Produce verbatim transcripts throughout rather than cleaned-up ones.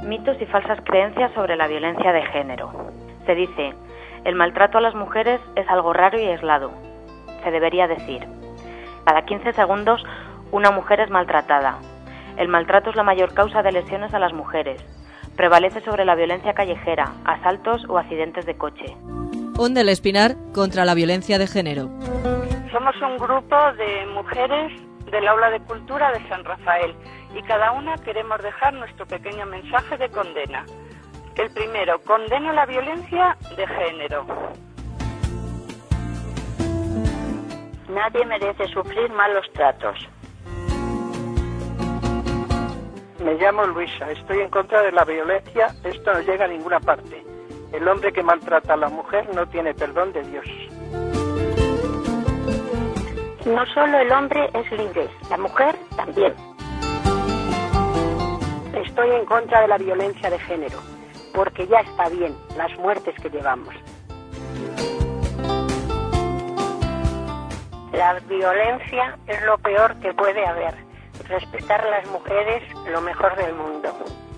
Mitos y falsas creencias sobre la violencia de género. Se dice, el maltrato a las mujeres es algo raro y aislado. Se debería decir, cada quince segundos una mujer es maltratada. El maltrato es la mayor causa de lesiones a las mujeres. Prevalece sobre la violencia callejera, asaltos o accidentes de coche. Onda El Espinar contra la violencia de género. Somos un grupo de mujeres del Aula de Cultura de San Rafael y cada una queremos dejar nuestro pequeño mensaje de condena. El primero, condeno la violencia de género. Nadie merece sufrir malos tratos. Me llamo Luisa, estoy en contra de la violencia, esto no llega a ninguna parte. El hombre que maltrata a la mujer no tiene perdón de Dios. No solo el hombre es libre, la mujer también. Estoy en contra de la violencia de género, porque ya está bien las muertes que llevamos. La violencia es lo peor que puede haber. Respetar a las mujeres, lo mejor del mundo.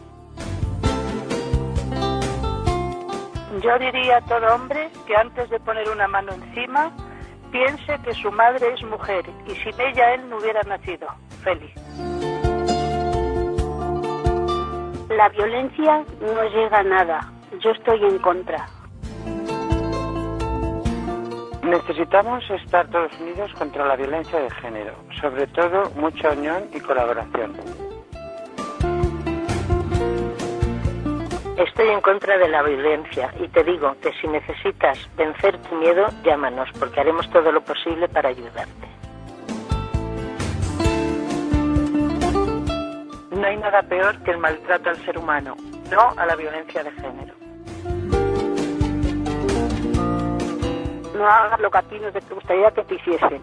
Yo diría a todo hombre que antes de poner una mano encima, piense que su madre es mujer y sin ella él no hubiera nacido. Feliz. La violencia no llega a nada. Yo estoy en contra. Necesitamos estar todos unidos contra la violencia de género, sobre todo mucha unión y colaboración. Estoy en contra de la violencia y te digo que si necesitas vencer tu miedo, llámanos, porque haremos todo lo posible para ayudarte. No hay nada peor que el maltrato al ser humano, no a la violencia de género. No hagas lo que a ti no te gustaría que te hiciesen.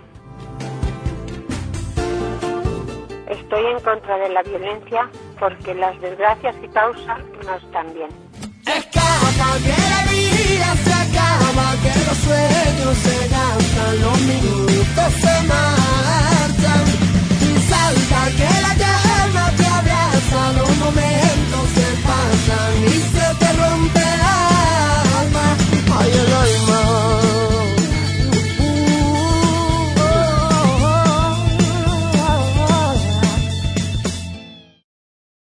Estoy en contra de la violencia porque las desgracias que causa no están bien. Escapa que la vida se acaba, que no sueña.